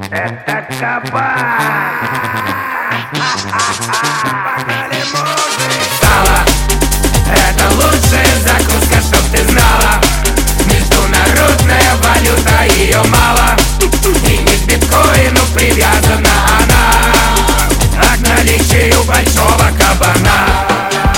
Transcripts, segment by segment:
Это кабан. Погнали, мужик. Сало — это лучшая закуска, чтоб ты знала. Международная валюта, ее мало. И не к биткоину привязана она, а к наличию большого кабана.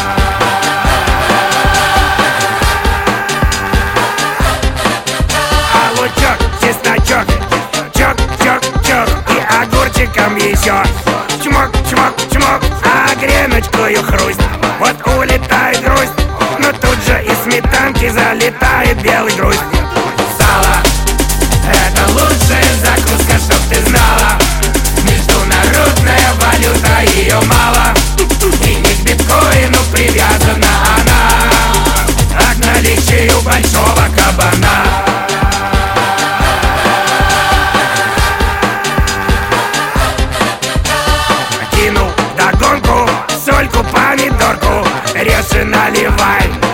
А лучок, чесночок, чок-чок-чок, и огурчиком еще чмок-чмок-чмок, а греночкою хрусть. Вот улетает грусть, но тут же из сметанки залетает белый грусть. Сало — это лучшая закуска, чтоб ты знала. Международная валюта, ее мало. И не к биткоину привязана она, а к наличию большого кабана. Кинул догонку, сольку, помидорку, режь и наливай.